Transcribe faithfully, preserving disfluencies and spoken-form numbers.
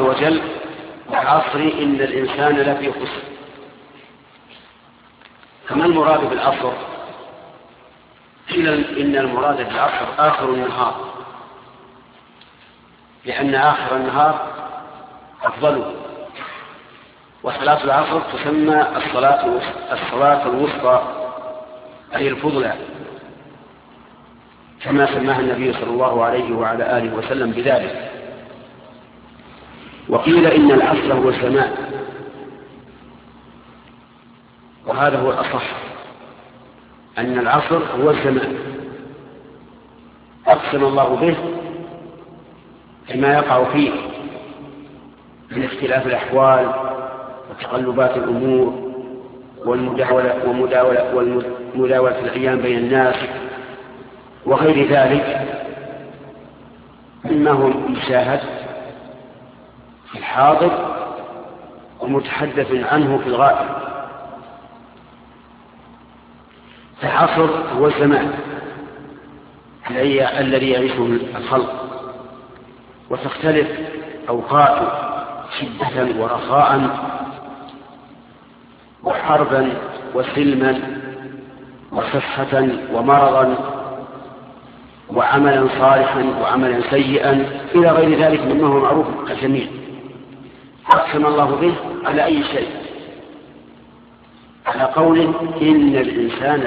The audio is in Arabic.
وجل: والعصر إن الإنسان لفي خسر. فما المراد بالعصر؟ قيل إن المراد بالعصر آخر النهار، لأن آخر النهار أفضله، وصلاة العصر تسمى الصلاة الصلاة الوسطى أي الفضلى، كما سماها النبي صلى الله عليه وعلى آله وسلم بذلك. وقيل إن العصر هو الزمان، وهذا هو الأصح، أن العصر هو الزمان أقسم الله به فيما يقع فيه من اختلاف الأحوال وتقلبات الأمور والمداولة ومداولة والمداولة الأيام بين الناس وغير ذلك مما هو مشاهد في الحاضر ومتحدث عنه في الغائب. فالعصر هو الزمان الذي يعيشه الخلق، وتختلف أوقاته شدة ورخاء وحربا وسلما وصحة ومرضا وعملا صالحا وعملا سيئا إلى غير ذلك مما هو معروف الجميع. أقسم الله به على أي شيء؟ على قول إن الإنسان